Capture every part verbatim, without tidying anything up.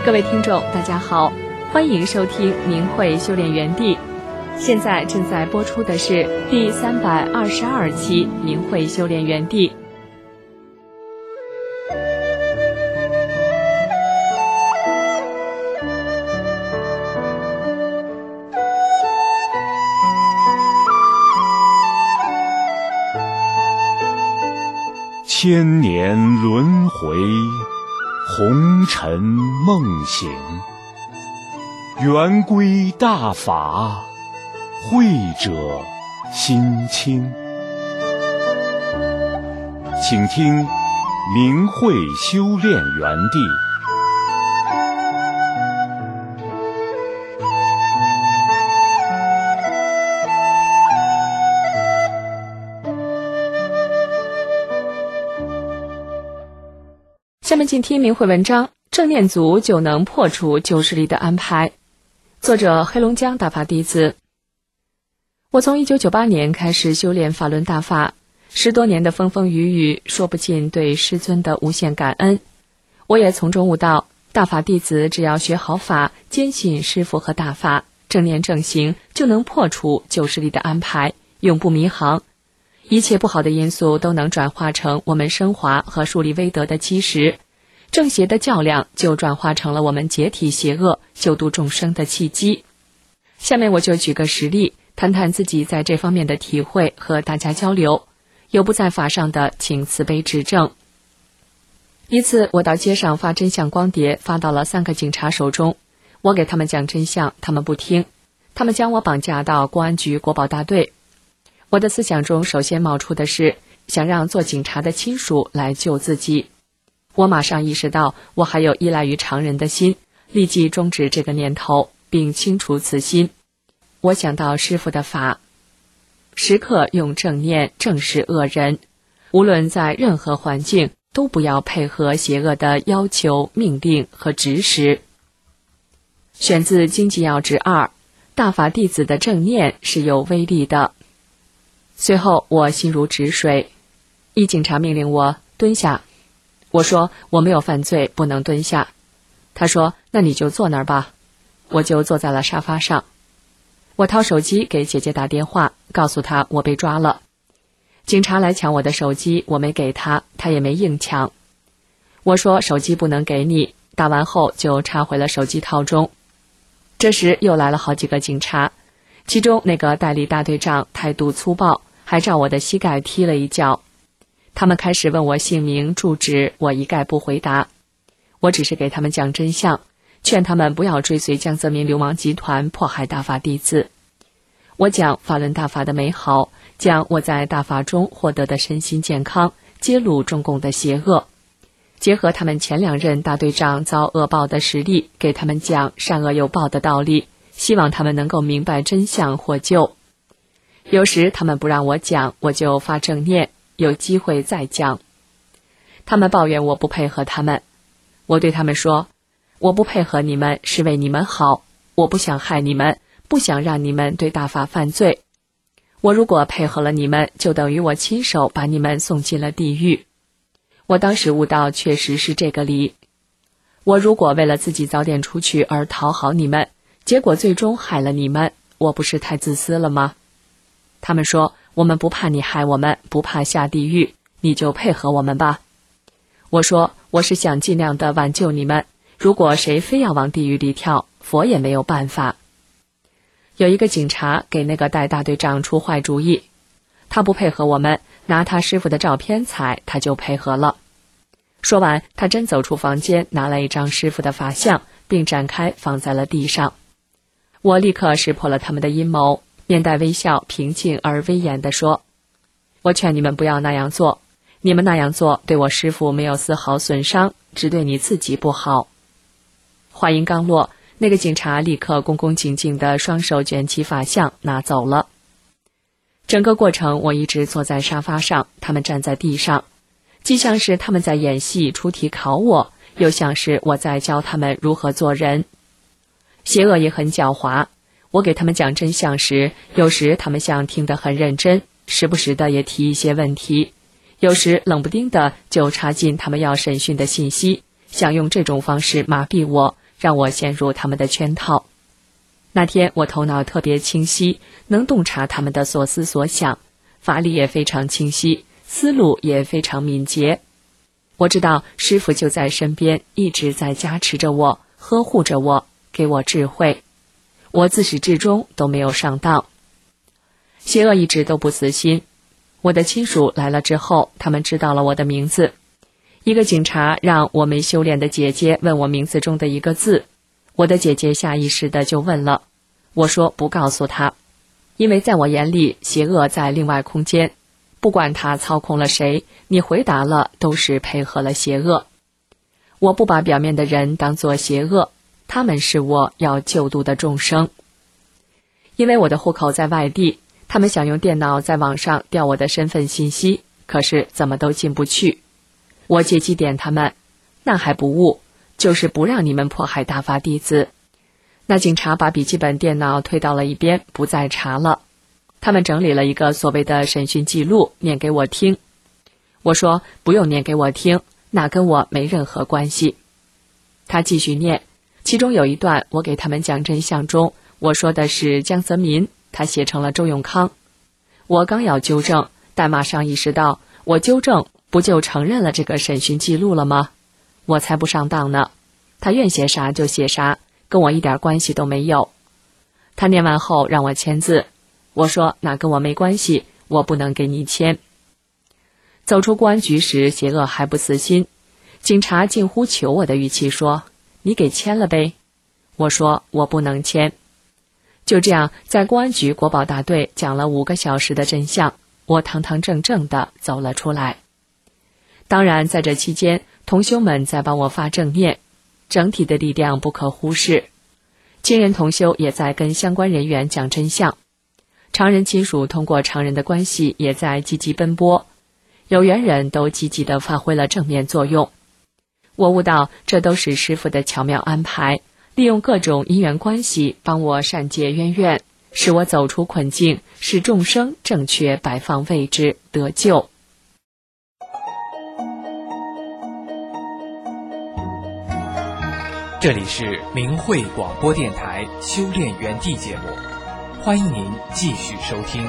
各位听众大家好，欢迎收听明慧修炼园地。现在正在播出的是第三百二十二期明慧修炼园地。 千年轮回，红尘梦醒，圆归大法，慧者心清。请听明慧修炼园地。 下面请听明慧文章，正念足就能破除旧势力的安排。作者黑龙江大法弟子。我从一九九八年开始修炼法轮大法，十多年的风风雨雨，说不尽对师尊的无限感恩。我也从中悟到，大法弟子只要学好法，坚信师父和大法，正念正行，就能破除旧势力的安排，永不迷航。一切不好的因素都能转化成我们升华和树立威德的基石，正邪的较量就转化成了我们解体邪恶、救度众生的契机。下面我就举个实例，谈谈自己在这方面的体会，和大家交流。有不在法上的，请慈悲指正。一次，我到街上发真相光碟，发到了三个警察手中。我给他们讲真相，他们不听，他们将我绑架到公安局国保大队。我的思想中首先冒出的是想让做警察的亲属来救自己。我马上意识到我还有依赖于常人的心，立即终止这个念头，并清除此心。我想到师父的法，时刻用正念正视恶人，无论在任何环境，都不要配合邪恶的要求、命令和指使。选自《经济要旨二》，大法弟子的正念是有威力的。随后我心如止水，一警察命令我蹲下。我说我没有犯罪，不能蹲下。他说那你就坐那儿吧。我就坐在了沙发上。我掏手机给姐姐打电话，告诉她我被抓了。警察来抢我的手机，我没给他，他也没硬抢。我说手机不能给你，打完后就插回了手机套中。这时又来了好几个警察，其中那个代理大队长态度粗暴，还照我的膝盖踢了一脚。他们开始问我姓名、住址，我一概不回答。我只是给他们讲真相，劝他们不要追随江泽民流氓集团迫害大法弟子。我讲法轮大法的美好，讲我在大法中获得的身心健康，揭露中共的邪恶。结合他们前两任大队长遭恶报的实例，给他们讲善恶有报的道理，希望他们能够明白真相获救。有时他们不让我讲，我就发正念，有机会再讲。他们抱怨我不配合他们，我对他们说，我不配合你们是为你们好，我不想害你们，不想让你们对大法犯罪。我如果配合了你们，就等于我亲手把你们送进了地狱。我当时悟到确实是这个理。我如果为了自己早点出去而讨好你们，结果最终害了你们，我不是太自私了吗？他们说，我们不怕你害我们，不怕下地狱，你就配合我们吧。我说，我是想尽量的挽救你们，如果谁非要往地狱里跳，佛也没有办法。有一个警察给那个代大队长出坏主意，他不配合我们，拿他师傅的照片踩，他就配合了。说完，他真走出房间，拿了一张师傅的法像，并展开放在了地上。我立刻识破了他们的阴谋，面带微笑，平静而威严地说，我劝你们不要那样做，你们那样做对我师父没有丝毫损伤，只对你自己不好。话音刚落，那个警察立刻恭恭敬敬地双手卷起法像拿走了。整个过程我一直坐在沙发上，他们站在地上，既像是他们在演戏出题考我，又像是我在教他们如何做人。邪恶也很狡猾，我给他们讲真相时，有时他们像听得很认真，时不时的也提一些问题，有时冷不丁的就插进他们要审讯的信息，想用这种方式麻痹我， 让我陷入他们的圈套。那天我头脑特别清晰，能洞察他们的所思所想，法理也非常清晰，思路也非常敏捷。我知道师父就在身边，一直在加持着我，呵护着我，给我智慧。我自始至终都没有上当。邪恶一直都不死心。我的亲属来了之后，他们知道了我的名字。一个警察让我没修炼的姐姐问我名字中的一个字，我的姐姐下意识的就问了，我说不告诉她，因为在我眼里，邪恶在另外空间，不管他操控了谁，你回答了都是配合了邪恶。我不把表面的人当作邪恶，他们是我要救度的众生。因为我的户口在外地，他们想用电脑在网上调我的身份信息，可是怎么都进不去。我借机点他们，那还不误，就是不让你们迫害大法弟子。那警察把笔记本电脑推到了一边，不再查了。他们整理了一个所谓的审讯记录，念给我听。我说不用念给我听，那跟我没任何关系。他继续念，其中有一段我给他们讲真相中，我说的是江泽民，他写成了周永康。我刚要纠正，但马上意识到，我纠正不就承认了这个审讯记录了吗？我才不上当呢，他愿写啥就写啥，跟我一点关系都没有。他念完后让我签字，我说那跟我没关系，我不能给你签。走出公安局时，邪恶还不死心，警察近乎求我的语气说，你给签了呗。我说我不能签。就这样，在公安局国保大队讲了五个小时的真相，我堂堂正正地走了出来。当然在这期间，同修们在帮我发正念，整体的力量不可忽视。亲人同修也在跟相关人员讲真相，常人亲属通过常人的关系也在积极奔波，有缘人都积极地发挥了正面作用。我悟到这都是师父的巧妙安排，利用各种因缘关系帮我善解冤怨，使我走出困境，使众生正确摆放位置，得救。 这里是明慧广播电台修炼园地节目，欢迎您继续收听。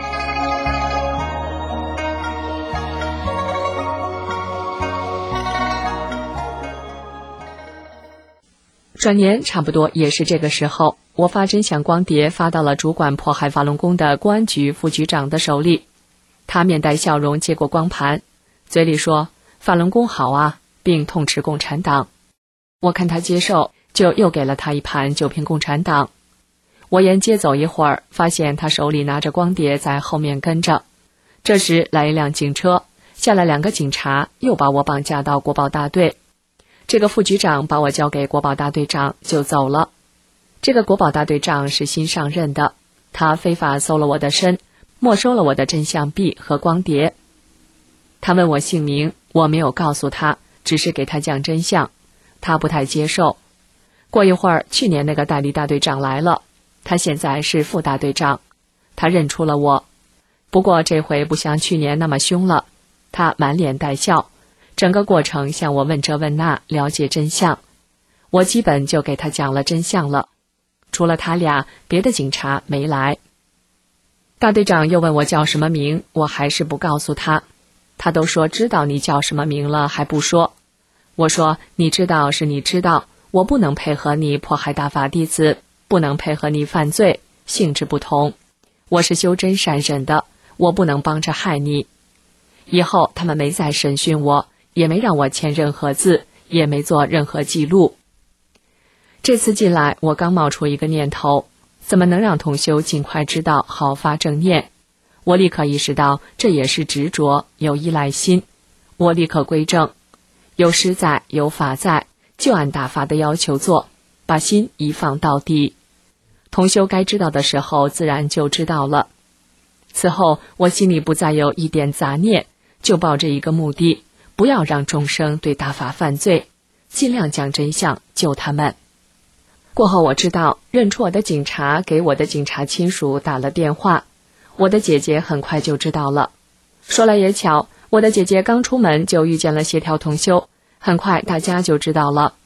转年差不多也是这个时候，我发真相光碟发到了主管迫害法轮功的公安局副局长的手里。他面带笑容接过光盘，嘴里说法轮功好啊，并痛斥共产党。我看他接受，就又给了他一盘九评共产党。我沿街走一会儿，发现他手里拿着光碟在后面跟着。这时来一辆警车，下来两个警察，又把我绑架到国保大队。这个副局长把我交给国保大队长就走了。这个国保大队长是新上任的，他非法搜了我的身，没收了我的真相币和光碟。他问我姓名，我没有告诉他，只是给他讲真相，他不太接受。过一会儿，去年那个代理大队长来了，他现在是副大队长，他认出了我，不过这回不像去年那么凶了，他满脸带笑，整个过程向我问这问那，了解真相。我基本就给他讲了真相了，除了他俩，别的警察没来。大队长又问我叫什么名，我还是不告诉他，他都说知道你叫什么名了还不说。我说你知道是你知道，我不能配合你迫害大法弟子，不能配合你犯罪，性质不同。我是修真善忍的，我不能帮着害你。以后他们没再审讯我，也没让我签任何字，也没做任何记录。这次进来，我刚冒出一个念头，怎么能让同修尽快知道，好发正念？我立刻意识到这也是执着，有依赖心。我立刻归正，有师在，有法在，就按大法的要求做，把心一放到底。同修该知道的时候，自然就知道了。此后，我心里不再有一点杂念，就抱着一个目的，不要让众生对大法犯罪，尽量讲真相，救他们。过后我知道，认出我的警察给我的警察亲属打了电话，我的姐姐很快就知道了。说来也巧，我的姐姐刚出门就遇见了协调同修，很快大家就知道了。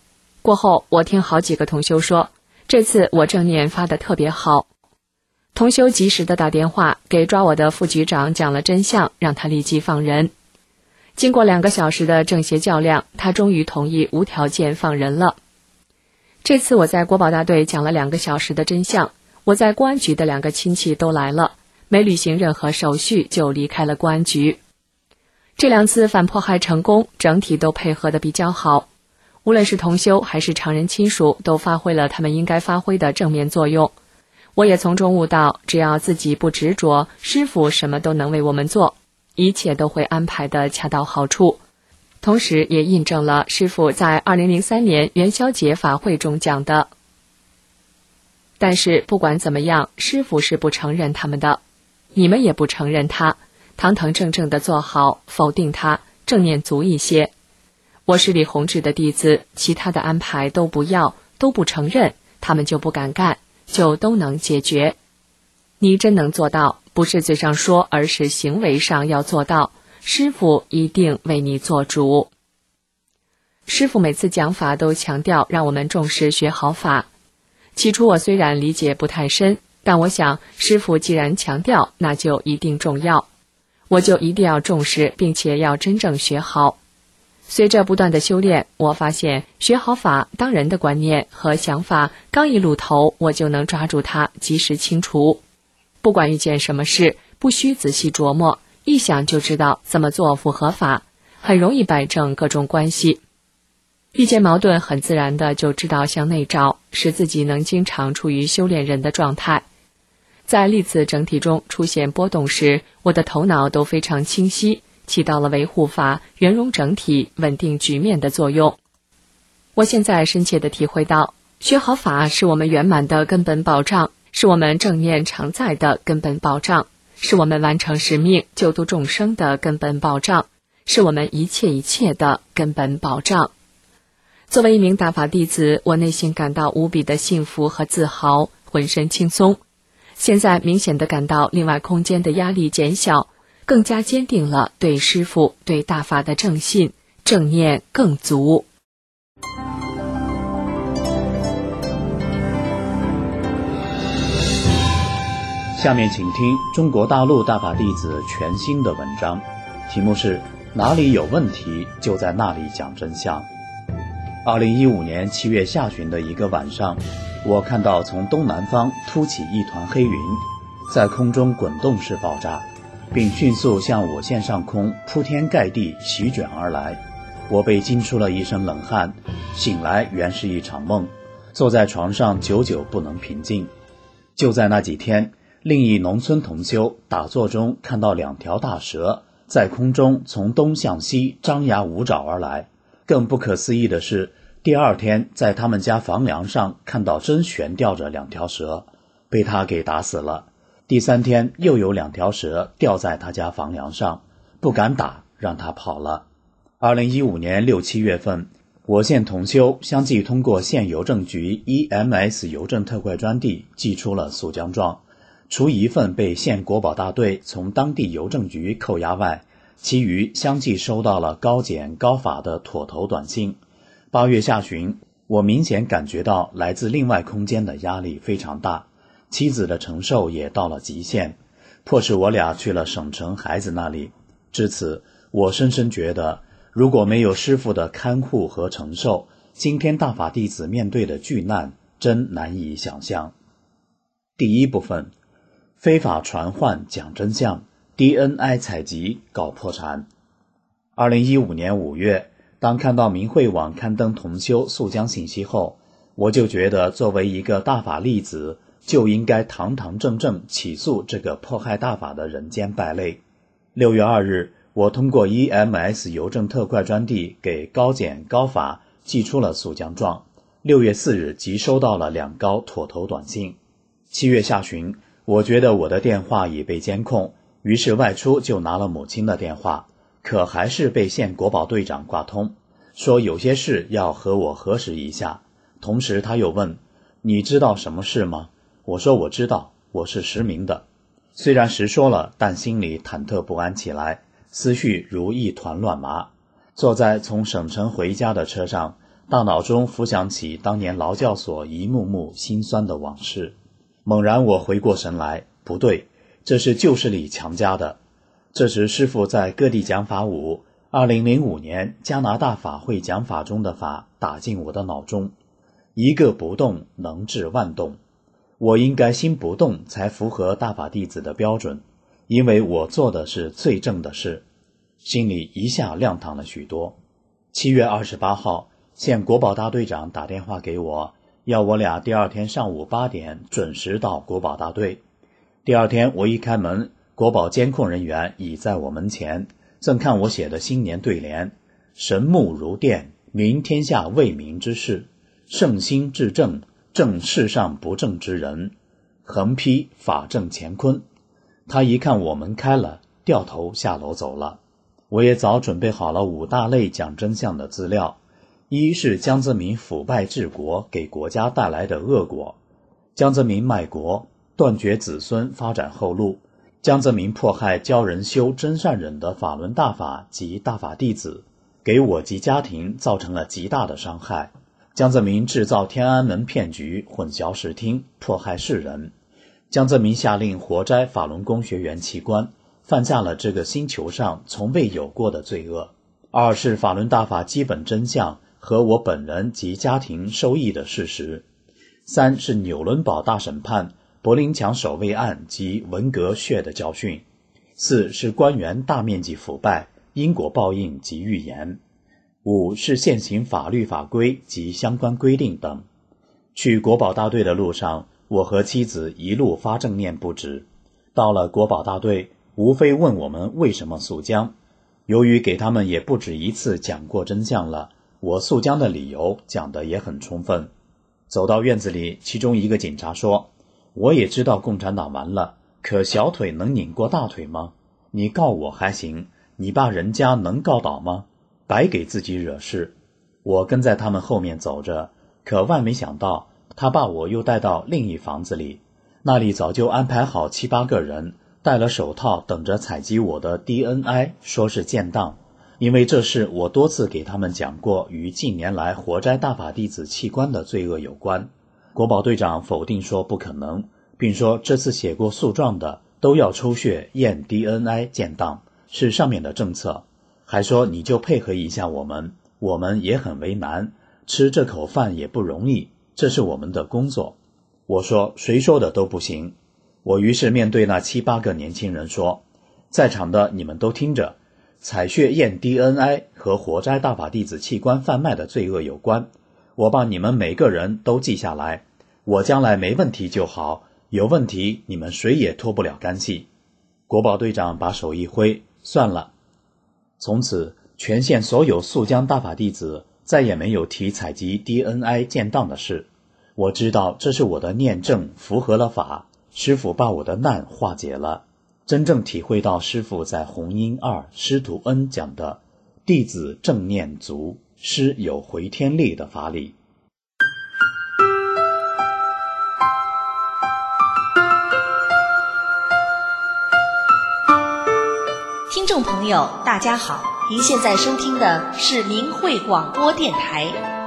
过后，我听好几个同修说，这次我正念发得特别好。同修及时的打电话给抓我的副局长讲了真相，让他立即放人。经过两个小时的正邪较量，他终于同意无条件放人了。这次我在国保大队讲了两个小时的真相，我在公安局的两个亲戚都来了，没履行任何手续就离开了公安局。这两次反迫害成功，整体都配合得比较好，无论是同修还是常人亲属，都发挥了他们应该发挥的正面作用。我也从中悟到，只要自己不执着，师父什么都能为我们做，一切都会安排得恰到好处。同时也印证了师父在二零零三年元宵节法会中讲的。但是不管怎么样，师父是不承认他们的，你们也不承认他，堂堂正正地做好，否定他，正念足一些。我是李洪志的弟子，其他的安排都不要，都不承认，他们就不敢干，就都能解决。你真能做到，不是嘴上说，而是行为上要做到，师父一定为你做主。师父每次讲法都强调让我们重视学好法。起初我虽然理解不太深，但我想师父既然强调，那就一定重要，我就一定要重视，并且要真正学好。随着不断的修炼，我发现学好法当人的观念和想法刚一露头，我就能抓住它，及时清除。不管遇见什么事，不需仔细琢磨，一想就知道怎么做符合法，很容易摆正各种关系。遇见矛盾，很自然的就知道向内找，使自己能经常处于修炼人的状态。在历次整体中出现波动时，我的头脑都非常清晰，起到了维护法、圆融整体、稳定局面的作用。我现在深切地体会到，学好法是我们圆满的根本保障，是我们正念常在的根本保障，是我们完成使命、救度众生的根本保障，是我们一切一切的根本保障。作为一名大法弟子，我内心感到无比的幸福和自豪，浑身轻松。现在明显地感到另外空间的压力减小，更加坚定了对师父、对大法的正信，正念更足。 下面请听中国大陆大法弟子全新的文章，题目是哪里有问题就在那里讲真相。二零一五年七月下旬的一个晚上，我看到从东南方突起一团黑云，在空中滚动式爆炸，并迅速向我县上空铺天盖地席卷而来。我被惊出了一身冷汗，醒来原是一场梦，坐在床上久久不能平静。就在那几天，另一农村同修打坐中看到两条大蛇在空中从东向西张牙舞爪而来。更不可思议的是，第二天在他们家房梁上看到真悬吊着两条蛇，被他给打死了。第三天又有两条蛇吊在他家房梁上，不敢打，让他跑了。二零一五年六七月份，我县同修相继通过县邮政局 E M S 邮政特快专递寄出了诉将状，除一份被县国保大队从当地邮政局扣押外，其余相继收到了高检高法的妥投短信。八月下旬，我明显感觉到来自另外空间的压力非常大，妻子的承受也到了极限，迫使我俩去了省城孩子那里。至此，我深深觉得，如果没有师父的看护和承受，今天大法弟子面对的巨难真难以想象。第一部分，非法传唤讲真相， D N I 采集搞破产。二零一五年五月，当看到明慧网刊登同修诉将信息后，我就觉得作为一个大法弟子，就应该堂堂正正起诉这个迫害大法的人间败类。六月二日，我通过 E M S 邮政特快专递给高检高法寄出了诉将状。六月四日即收到了两高妥投短信。七月下旬，我觉得我的电话已被监控，于是外出就拿了母亲的电话，可还是被县国保队长挂通，说有些事要和我核实一下。同时他又问，你知道什么事吗？我说我知道，我是实名的。虽然实说了，但心里忐忑不安起来，思绪如一团乱麻。坐在从省城回家的车上， 大脑中浮想起当年劳教所一幕幕辛酸的往事。猛然我回过神来，不对，这是旧势力强加的。这时师父在各地讲法舞，二零零五年加拿大法会讲法中的法打进我的脑中，一个不动能治万动。我应该心不动才符合大法弟子的标准，因为我做的是最正的事，心里一下亮堂了许多。七月二十八号，县国保大队长打电话给我，要我俩第二天上午八点准时到国保大队。第二天我一开门，国保监控人员已在我门前，正看我写的新年对联：神目如电，明天下为民之事；圣心至正，正世上不正之人；横批法正乾坤。他一看我门开了，掉头下楼走了。我也早准备好了五大类讲真相的资料。一是江泽民腐败治国给国家带来的恶果，江泽民卖国，断绝子孙发展后路，江泽民迫害教人修真善忍的法轮大法及大法弟子，给我及家庭造成了极大的伤害。江泽民制造天安门骗局，混淆视听，迫害世人。江泽民下令活摘法轮功学员器官，犯下了这个星球上从未有过的罪恶。二是法轮大法基本真相和我本人及家庭受益的事实。三是纽伦堡大审判、柏林墙守卫案及文革血的教训。四是官员大面积腐败、因果报应及预言。五是现行法律法规及相关规定等。去国保大队的路上，我和妻子一路发正念不止。到了国保大队，无非问我们为什么肃江。由于给他们也不止一次讲过真相了，我肃江的理由讲得也很充分。走到院子里，其中一个警察说：我也知道共产党完了，可小腿能拧过大腿吗？你告我还行，你爸人家能告倒吗？白给自己惹事。我跟在他们后面走着，可万没想到他把我又带到另一房子里，那里早就安排好七八个人，戴了手套等着采集我的 D N I， 说是建档。因为这事我多次给他们讲过，与近年来活摘大法弟子器官的罪恶有关。国保队长否定说不可能，并说这次写过诉状的都要抽血验 D N I 建档，是上面的政策。还说你就配合一下我们，我们也很为难，吃这口饭也不容易，这是我们的工作。我说谁说的都不行。我于是面对那七八个年轻人说，在场的你们都听着，采血验 D N I 和活摘大法弟子器官贩卖的罪恶有关，我把你们每个人都记下来，我将来没问题就好，有问题你们谁也脱不了干系。国保队长把手一挥，算了。从此全县所有肃江大法弟子再也没有提采集 D N I 建档的事。我知道这是我的念正符合了法，师父把我的难化解了，真正体会到师父在弘音二师徒恩讲的弟子正念足，师有回天力的法理。 听众朋友大家好，您现在收听的是明慧广播电台。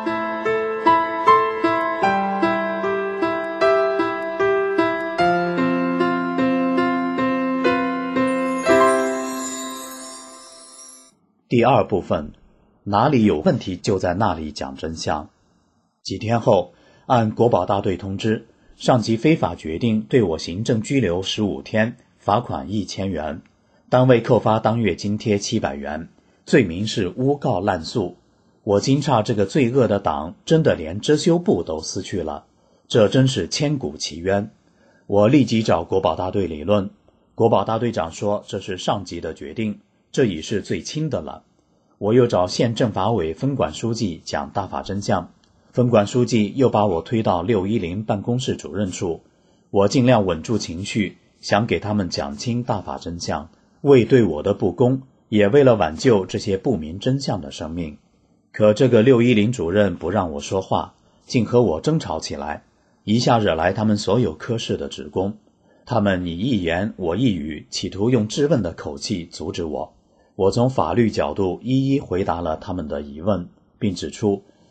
第二部分，哪里有问题就在那里讲真相。几天后，按国保大队通知，上级非法决定对我行政拘留十五天，罚款一千元，单位扣发当月津贴七百元，罪名是诬告滥诉。我惊诧这个罪恶的党真的连遮羞布都撕去了，这真是千古奇冤。我立即找国保大队理论，国保大队长说这是上级的决定，这已是最轻的了。我又找县政法委分管书记讲大法真相，分管书记又把我推到六一零办公室主任处。我尽量稳住情绪，想给他们讲清大法真相，为对我的不公，也为了挽救这些不明真相的生命。可这个六一零主任不让我说话，竟和我争吵起来，一下惹来他们所有科室的职工。他们你一言我一语，企图用质问的口气阻止我。我从法律角度一一回答了他们的疑问，并指出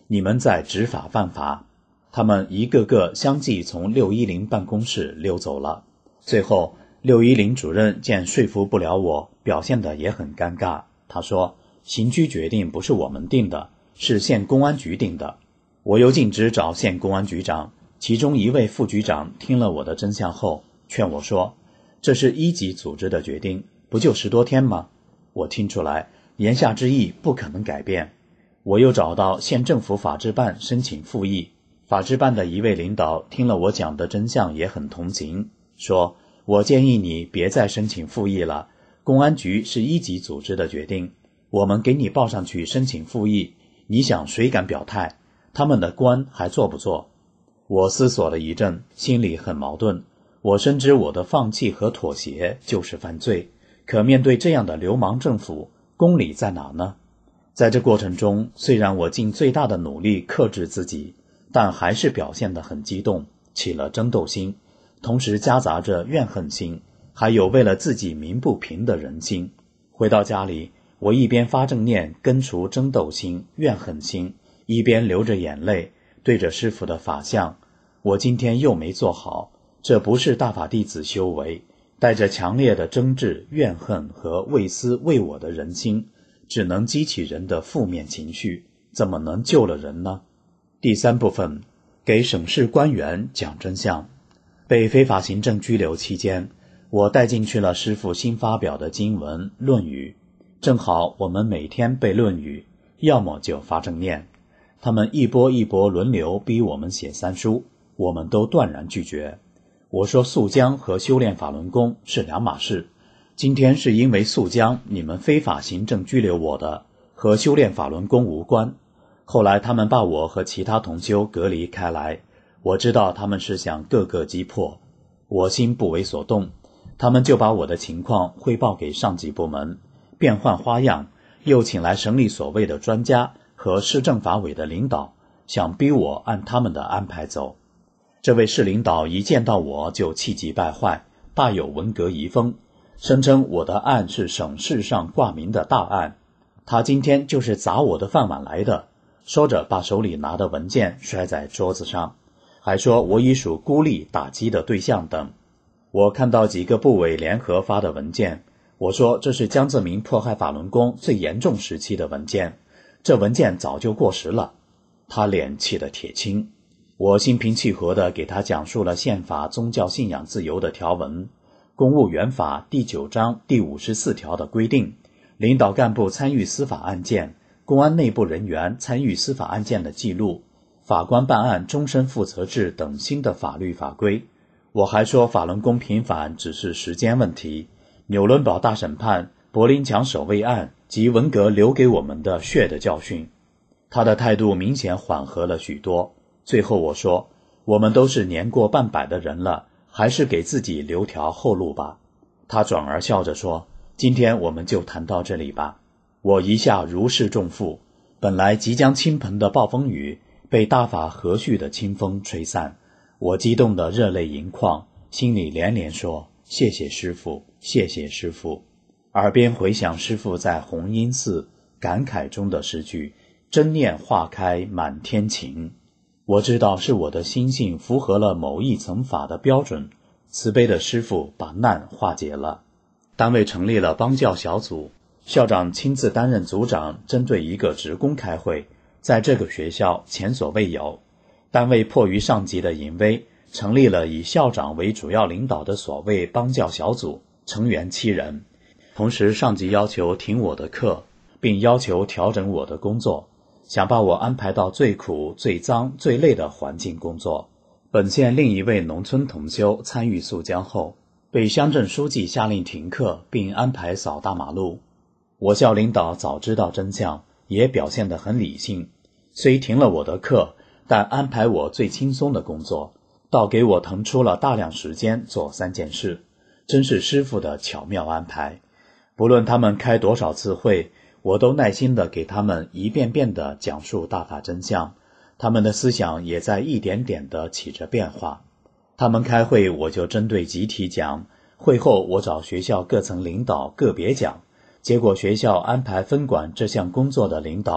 你们在执法犯法。他们一个个相继从六一零办公室溜走了。最后六一零主任见说服不了我，表现得也很尴尬。他说，刑拘决定不是我们定的，是县公安局定的。我又径直找县公安局长，其中一位副局长听了我的真相后劝我说，这是一级组织的决定，不就十多天吗？我听出来言下之意不可能改变。我又找到县政府法制办申请复议，法制办的一位领导听了我讲的真相也很同情，说，我建议你别再申请复议了，公安局是一级组织的决定，我们给你报上去申请复议，你想谁敢表态？他们的官还做不做？我思索了一阵，心里很矛盾。我深知我的放弃和妥协就是犯罪，可面对这样的流氓政府，公理在哪呢？在这过程中，虽然我尽最大的努力克制自己，但还是表现得很激动，起了争斗心，同时夹杂着怨恨心，还有为了自己鸣不平的人心。回到家里，我一边发正念根除争斗心、怨恨心，一边流着眼泪对着师父的法相，我今天又没做好，这不是大法弟子修为，带着强烈的争执、怨恨和为私为我的人心，只能激起人的负面情绪，怎么能救了人呢？第三部分，给省市官员讲真相。被非法行政拘留期间，我带进去了师父新发表的经文《论语》，正好我们每天背《论语》，要么就发正念。他们一波一波轮流逼我们写三书，我们都断然拒绝。我说速江和修炼法轮功是两码事，今天是因为速江你们非法行政拘留我的，和修炼法轮功无关。后来他们把我和其他同修隔离开来，我知道他们是想各个击破，我心不为所动，他们就把我的情况汇报给上级部门，变换花样，又请来省里所谓的专家和市政法委的领导，想逼我按他们的安排走。这位市领导一见到我就气急败坏，大有文革遗风，声称我的案是省市上挂名的大案，他今天就是砸我的饭碗来的，说着把手里拿的文件摔在桌子上，还说我已属孤立打击的对象等。我看到几个部委联合发的文件，我说这是江泽民迫害法轮功最严重时期的文件，这文件早就过时了。他脸气得铁青。我心平气和地给他讲述了宪法宗教信仰自由的条文，公务员法第九章第五十四条的规定，领导干部参与司法案件，公安内部人员参与司法案件的记录，法官办案终身负责制等新的法律法规。我还说法轮功平反只是时间问题，纽伦堡大审判、柏林墙守卫案及文革留给我们的血的教训。他的态度明显缓和了许多。最后我说，我们都是年过半百的人了，还是给自己留条后路吧。他转而笑着说，今天我们就谈到这里吧。我一下如释重负，本来即将倾盆的暴风雨被大法和煦的清风吹散，我激动得热泪盈眶，心里连连说，谢谢师父，谢谢师父。耳边回响师父在弘音寺感慨中的诗句，真念化开满天晴。我知道是我的心性符合了某一层法的标准，慈悲的师父把难化解了。单位成立了帮教小组，校长亲自担任组长，针对一个职工开会，在这个学校前所未有。单位迫于上级的淫威，成立了以校长为主要领导的所谓帮教小组，成员七人。同时上级要求停我的课，并要求调整我的工作，想把我安排到最苦、最脏、最累的环境工作。本县另一位农村同修参与溯江后，被乡镇书记下令停课，并安排扫大马路。我校领导早知道真相，也表现得很理性，虽停了我的课，但安排我最轻松的工作，倒给我腾出了大量时间做三件事，真是师父的巧妙安排。不论他们开多少次会，我都耐心地给他们一遍遍地讲述大法真相，他们的思想也在一点点地起着变化。他们开会我就针对集体讲，会后我找学校各层领导个别讲，结果学校安排分管这项工作的领导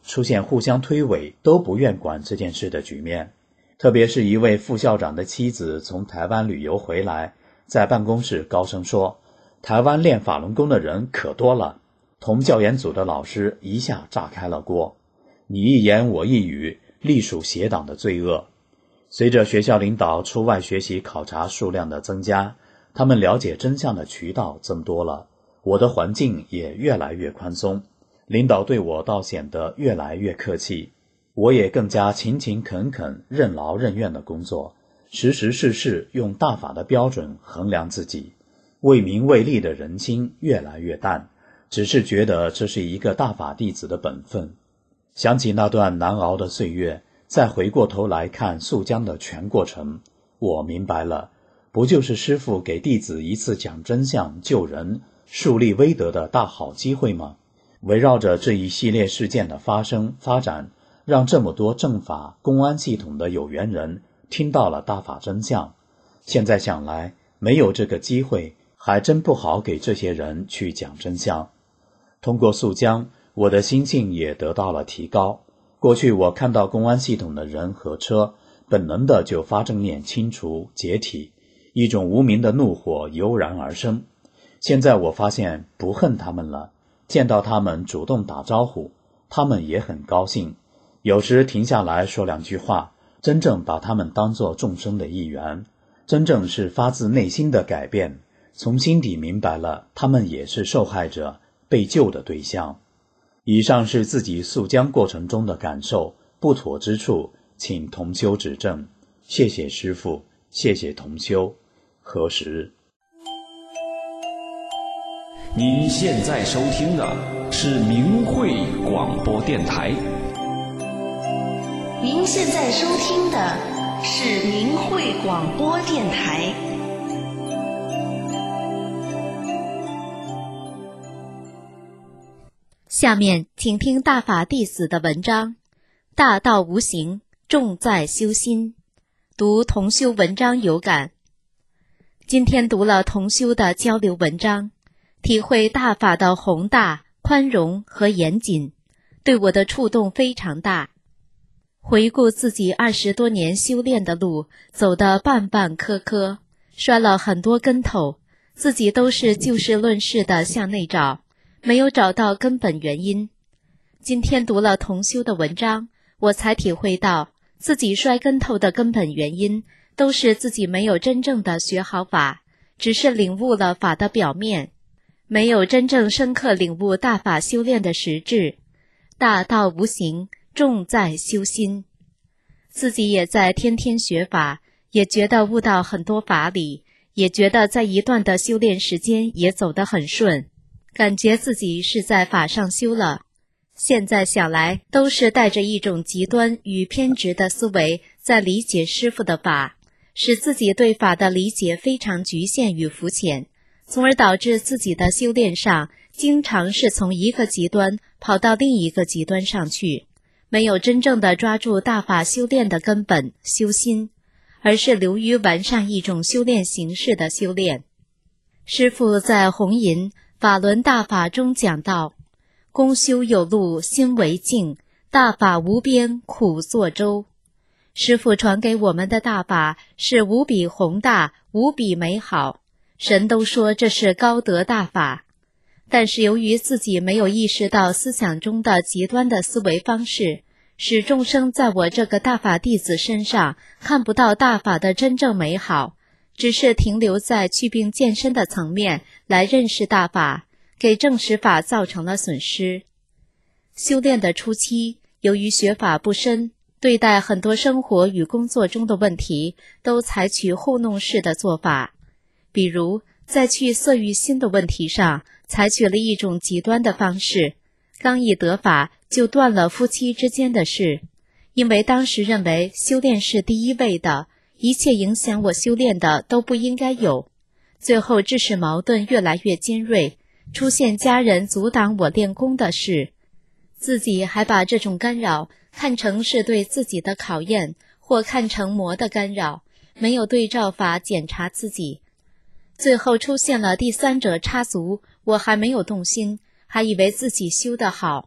出现互相推诿都不愿管这件事的局面。特别是一位副校长的妻子从台湾旅游回来，在办公室高声说，台湾练法轮功的人可多了。同教研组的老师一下炸开了锅，你一言我一语，隶属邪党的罪恶。随着学校领导出外学习考察数量的增加，他们了解真相的渠道增多了，我的环境也越来越宽松，领导对我倒显得越来越客气，我也更加勤勤恳恳、任劳任怨的工作，时时事事用大法的标准衡量自己，为民为利的人心越来越淡，只是觉得这是一个大法弟子的本分。想起那段难熬的岁月，再回过头来看溯江的全过程，我明白了，不就是师父给弟子一次讲真相、救人、树立威德的大好机会吗？围绕着这一系列事件的发生发展，让这么多政法、公安系统的有缘人听到了大法真相。现在想来，没有这个机会，还真不好给这些人去讲真相。通过溯江，我的心性也得到了提高。过去我看到公安系统的人和车，本能的就发正念清除解体，一种无名的怒火油然而生。现在我发现不恨他们了，见到他们主动打招呼，他们也很高兴，有时停下来说两句话，真正把他们当作众生的一员，真正是发自内心的改变，从心底明白了他们也是受害者，被救的对象。以上是自己溯江过程中的感受，不妥之处请同修指正。谢谢师父，谢谢同修。何时？ 您现在收听的是明慧广播电台。 您现在收听的是明慧广播电台。 下面请听大法弟子的文章，大道无形，重在修心。读同修文章有感。今天读了同修的交流文章，体会大法的宏大、宽容和严谨，对我的触动非常大。回顾自己二十多年修炼的路，走得绊绊磕磕，摔了很多跟头，自己都是就事论事的向内找，没有找到根本原因。今天读了同修的文章，我才体会到自己摔跟头的根本原因，都是自己没有真正的学好法，只是领悟了法的表面，没有真正深刻领悟大法修炼的实质。大道无形，重在修心。自己也在天天学法，也觉得悟到很多法理，也觉得在一段的修炼时间也走得很顺，感觉自己是在法上修了。现在想来，都是带着一种极端与偏执的思维在理解师父的法，使自己对法的理解非常局限与肤浅，从而导致自己的修炼上经常是从一个极端跑到另一个极端上去，没有真正的抓住大法修炼的根本修心，而是流于完善一种修炼形式的修炼。师父在弘淫法轮大法中讲到，公修有路心为镜，大法无边苦作舟。师父传给我们的大法是无比宏大，无比美好，神都说这是高德大法。但是由于自己没有意识到思想中的极端的思维方式，使众生在我这个大法弟子身上看不到大法的真正美好，只是停留在祛病健身的层面来认识大法，给正实法造成了损失。修炼的初期，由于学法不深，对待很多生活与工作中的问题都采取糊弄式的做法，比如在去色欲心的问题上采取了一种极端的方式，刚一得法就断了夫妻之间的事，因为当时认为修炼是第一位的，一切影响我修炼的都不应该有，最后致使矛盾越来越尖锐，出现家人阻挡我练功的事，自己还把这种干扰看成是对自己的考验，或看成魔的干扰，没有对照法检查自己。最后出现了第三者插足，我还没有动心，还以为自己修得好，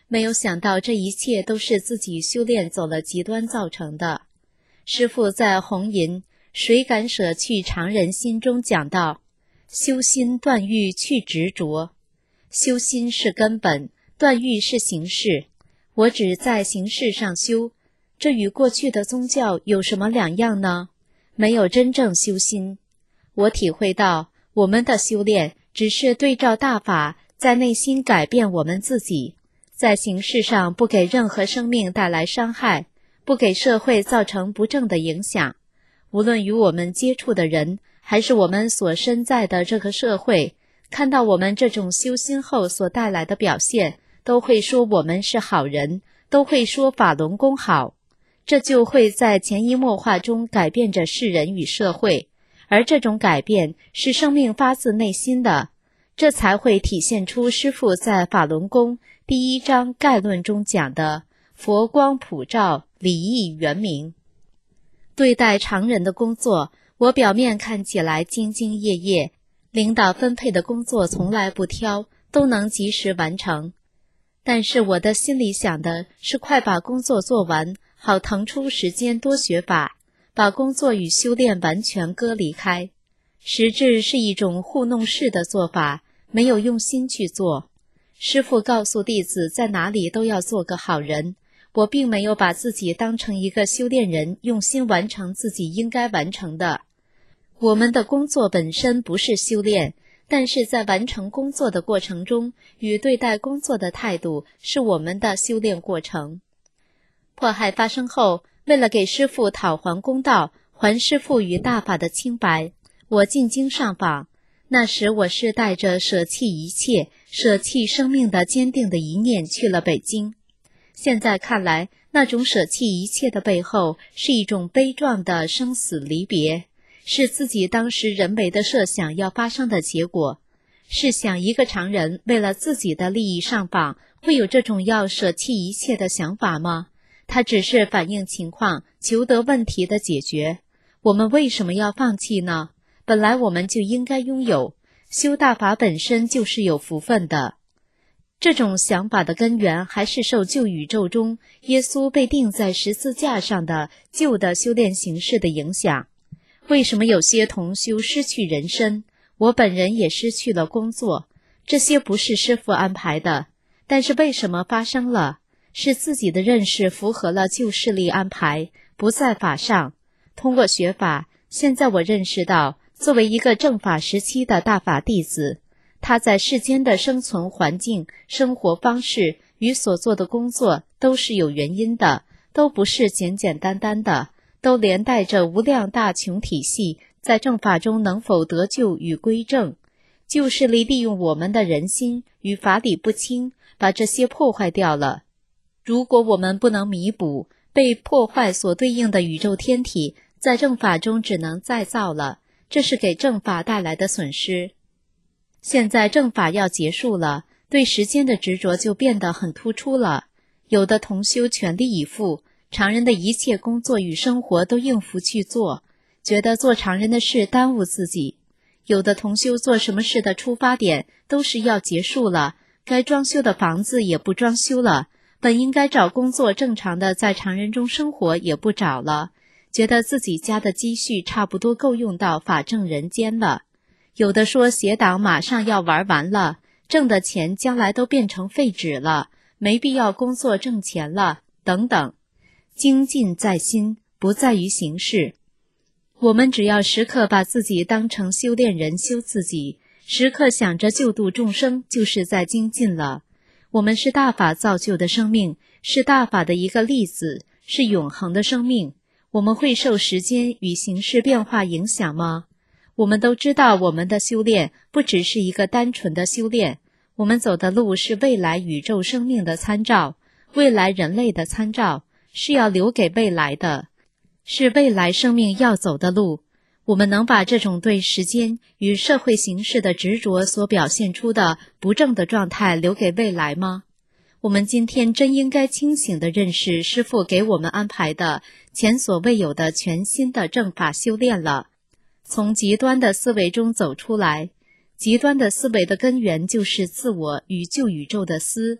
没有想到这一切都是自己修炼走了极端造成的。师父在红吟谁敢舍去常人心中讲到，修心断欲去执着，修心是根本，断欲是形式。我只在形式上修，这与过去的宗教有什么两样呢？没有真正修心。我体会到，我们的修炼只是对照大法，在内心改变我们自己，在形式上不给任何生命带来伤害，不给社会造成不正的影响。无论与我们接触的人，还是我们所身在的这个社会，看到我们这种修心后所带来的表现，都会说我们是好人，都会说法轮功好。这就会在潜移默化中改变着世人与社会，而这种改变是生命发自内心的，这才会体现出师父在法轮功第一章概论中讲的佛光普照，礼义圆明。对待常人的工作，我表面看起来兢兢业业，领导分配的工作从来不挑，都能及时完成。但是我的心里想的是快把工作做完，好腾出时间多学法，把工作与修炼完全割离开。实质是一种糊弄式的做法，没有用心去做。师父告诉弟子，在哪里都要做个好人。我并没有把自己当成一个修炼人，用心完成自己应该完成的。我们的工作本身不是修炼，但是在完成工作的过程中，与对待工作的态度是我们的修炼过程。迫害发生后，为了给师父讨还公道，还师父与大法的清白，我进京上访。那时我是带着舍弃一切、舍弃生命的坚定的一念去了北京。现在看来，那种舍弃一切的背后，是一种悲壮的生死离别，是自己当时人为的设想要发生的结果。试想一个常人为了自己的利益上访，会有这种要舍弃一切的想法吗？他只是反映情况，求得问题的解决。我们为什么要放弃呢？本来我们就应该拥有，修大法本身就是有福分的。这种想法的根源还是受旧宇宙中耶稣被钉在十字架上的旧的修炼形式的影响。为什么有些同修失去人身？我本人也失去了工作，这些不是师父安排的，但是为什么发生了？是自己的认识符合了旧势力安排，不在法上。通过学法，现在我认识到，作为一个正法时期的大法弟子，他在世间的生存环境、生活方式与所做的工作都是有原因的，都不是简简单单的，都连带着无量大穷体系在正法中能否得救与归正。旧势力利用我们的人心与法理不清，把这些破坏掉了。如果我们不能弥补，被破坏所对应的宇宙天体在正法中只能再造了，这是给正法带来的损失。现在正法要结束了，对时间的执着就变得很突出了。有的同修全力以赴，常人的一切工作与生活都应付去做，觉得做常人的事耽误自己。有的同修做什么事的出发点都是要结束了，该装修的房子也不装修了，本应该找工作正常的在常人中生活也不找了，觉得自己家的积蓄差不多够用到法正人间了。有的说邪党马上要玩完了，挣的钱将来都变成废纸了，没必要工作挣钱了，等等。精进在心，不在于形式。我们只要时刻把自己当成修炼人修自己，时刻想着救度众生，就是在精进了。我们是大法造就的生命，是大法的一个粒子，是永恒的生命。我们会受时间与形势变化影响吗？我们都知道，我们的修炼不只是一个单纯的修炼，我们走的路是未来宇宙生命的参照，未来人类的参照，是要留给未来的，是未来生命要走的路。我们能把这种对时间与社会形势的执着所表现出的不正的状态留给未来吗？我们今天真应该清醒地认识师父给我们安排的前所未有的全新的正法修炼了。从极端的思维中走出来，极端的思维的根源就是自我与旧宇宙的思。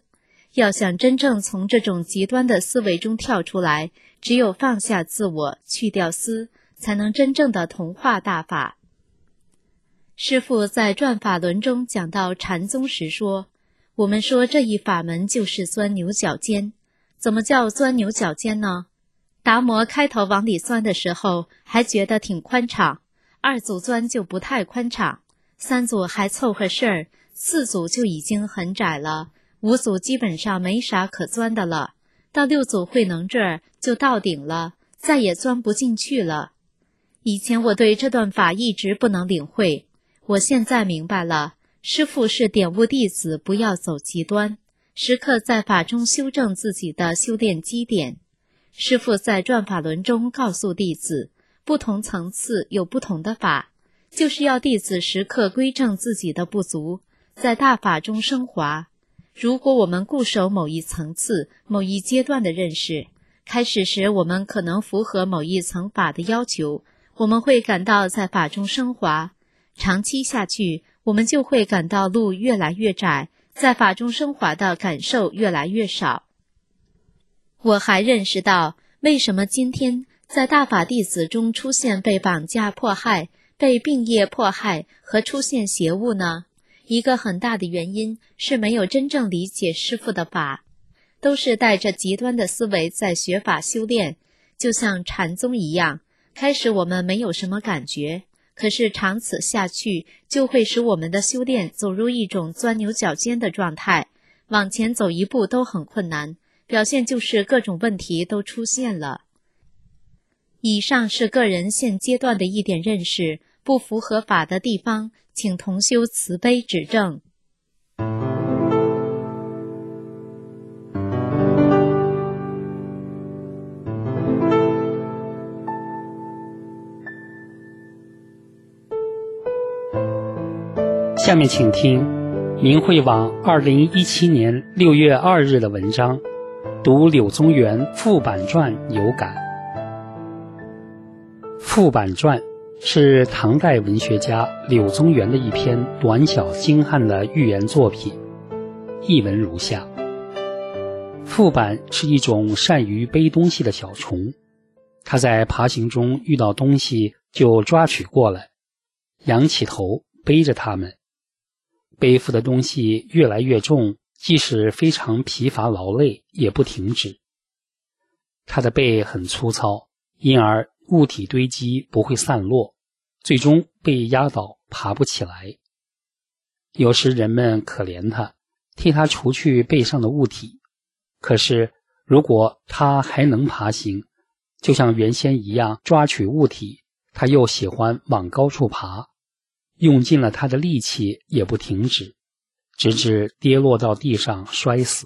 要想真正从这种极端的思维中跳出来，只有放下自我，去掉思，才能真正的同化大法。师父在《转法轮》中讲到禅宗时说，我们说这一法门就是钻牛角尖。怎么叫钻牛角尖呢？达摩开头往里钻的时候还觉得挺宽敞，二组钻就不太宽敞，三组还凑合事儿，四组就已经很窄了，五组基本上没啥可钻的了，到六组慧能这儿就到顶了，再也钻不进去了。以前我对这段法一直不能领会，我现在明白了，师父是点悟弟子不要走极端，时刻在法中修正自己的修炼基点。师父在《转法轮》中告诉弟子，不同层次有不同的法，就是要弟子时刻归正自己的不足，在大法中升华。如果我们固守某一层次、某一阶段的认识，开始时我们可能符合某一层法的要求，我们会感到在法中升华，长期下去，我们就会感到路越来越窄，在法中升华的感受越来越少。我还认识到，为什么今天在大法弟子中出现被绑架迫害、被病业迫害和出现邪物呢？一个很大的原因是没有真正理解师父的法，都是带着极端的思维在学法修炼，就像禅宗一样，开始我们没有什么感觉，可是长此下去，就会使我们的修炼走入一种钻牛角尖的状态，往前走一步都很困难，表现就是各种问题都出现了。以上是个人现阶段的一点认识，不符合法的地方，请同修慈悲指正。 下面请听明慧网二零一七年六月二日的文章，读柳宗元副bản传有感。副bản传是唐代文学家柳宗元的一篇短小精悍的寓言作品，译文如下：副bản是一种善于背东西的小虫，它在爬行中遇到东西就抓取过来，仰起头背着它们。背负的东西越来越重，即使非常疲乏劳累也不停止。它的背很粗糙，因而物体堆积不会散落，最终被压倒爬不起来。有时人们可怜它，替它除去背上的物体，可是如果它还能爬行，就像原先一样抓取物体，它又喜欢往高处爬，用尽了他的力气也不停止，直至跌落到地上摔死。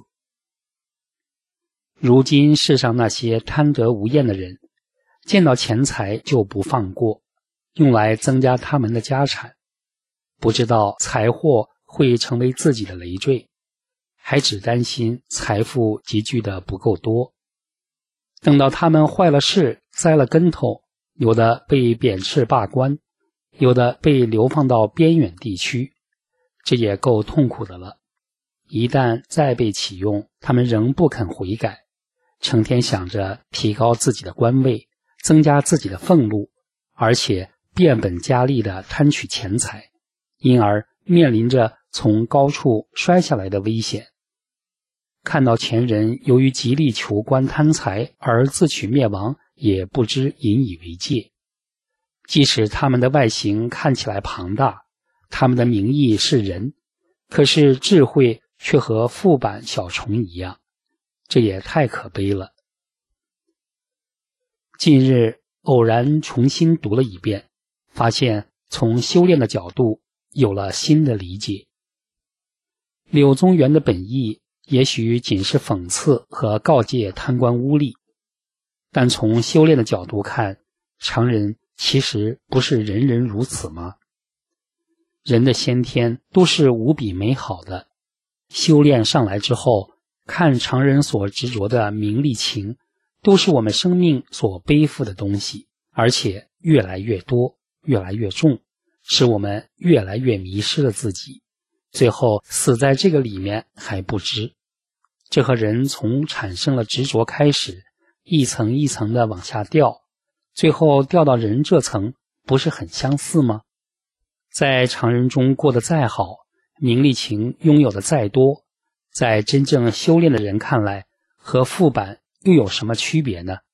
如今世上那些贪得无厌的人，见到钱财就不放过，用来增加他们的家产，不知道财货会成为自己的累赘，还只担心财富积聚的不够多。等到他们坏了事，栽了跟头，有的被贬斥罢官，有的被流放到边远地区，这也够痛苦的了。一旦再被启用，他们仍不肯悔改，成天想着提高自己的官位，增加自己的俸禄，而且变本加厉地贪取钱财，因而面临着从高处摔下来的危险。看到前人由于极力求官贪财而自取灭亡，也不知引以为戒。即使他们的外形看起来庞大，他们的名义是人，可是智慧却和副bản小虫一样，这也太可悲了。近日偶然重新读了一遍，发现从修炼的角度有了新的理解。柳宗元的本意也许仅是讽刺和告诫贪官污吏，但从修炼的角度看，常人其实不是人人如此吗？人的先天都是无比美好的，修炼上来之后，看常人所执着的名利情，都是我们生命所背负的东西，而且越来越多，越来越重，使我们越来越迷失了自己，最后死在这个里面还不知。 这和人从产生了执着开始，一层一层的往下掉，最后掉到人这层，不是很相似吗？在常人中过得再好，名利情拥有的再多，在真正修炼的人看来，和副板又有什么区别呢？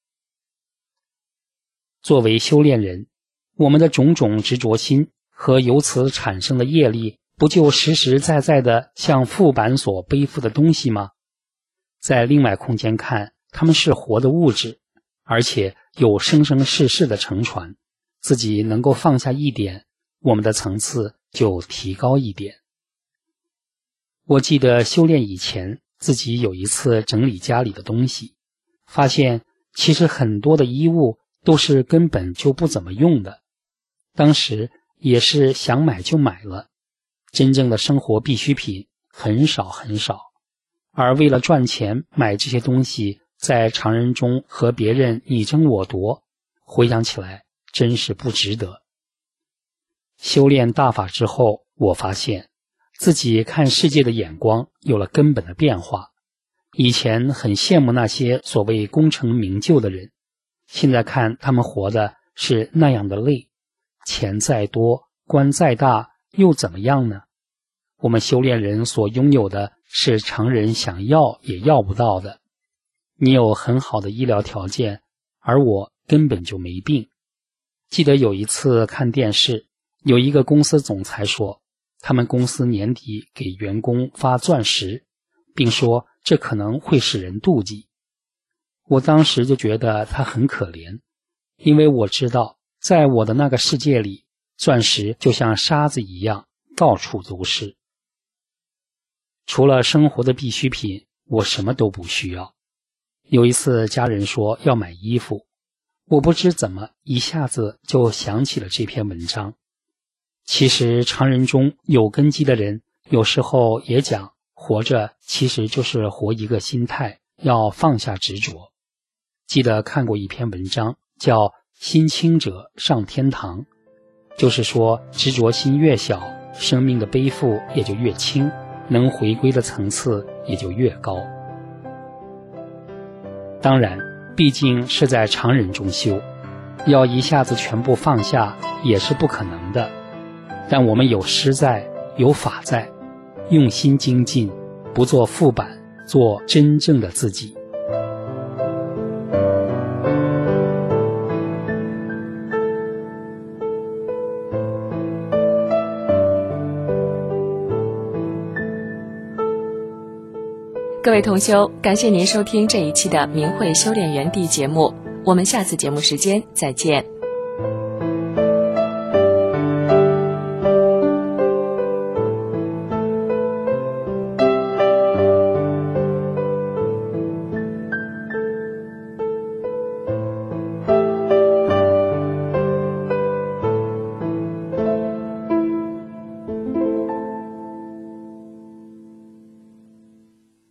作为修炼人，我们的种种执着心和由此产生的业力，不就实实在在的像副板所背负的东西吗？在另外空间看，它们是活的物质，而且有生生世世的承传，自己能够放下一点，我们的层次就提高一点。我记得修炼以前，自己有一次整理家里的东西，发现其实很多的衣物都是根本就不怎么用的，当时也是想买就买了，真正的生活必需品很少很少，而为了赚钱买这些东西，在常人中和别人你争我夺，回想起来真是不值得。修炼大法之后，我发现自己看世界的眼光有了根本的变化。以前很羡慕那些所谓功成名就的人，现在看他们活的是那样的累，钱再多，官再大，又怎么样呢？我们修炼人所拥有的是常人想要也要不到的。你有很好的医疗条件，而我根本就没病。记得有一次看电视，有一个公司总裁说，他们公司年底给员工发钻石，并说这可能会使人妒忌。我当时就觉得他很可怜，因为我知道在我的那个世界里，钻石就像沙子一样，到处都是。除了生活的必需品，我什么都不需要。有一次家人说要买衣服，我不知怎么一下子就想起了这篇文章。其实常人中有根基的人，有时候也讲活着其实就是活一个心态，要放下执着。记得看过一篇文章叫心轻者上天堂，就是说执着心越小，生命的背负也就越轻，能回归的层次也就越高。当然毕竟是在常人中修，要一下子全部放下也是不可能的，但我们有师在，有法在，用心精进，不做副板，做真正的自己。 各位同修，感谢您收听这一期的明慧修炼园地节目，我们下次节目时间再见。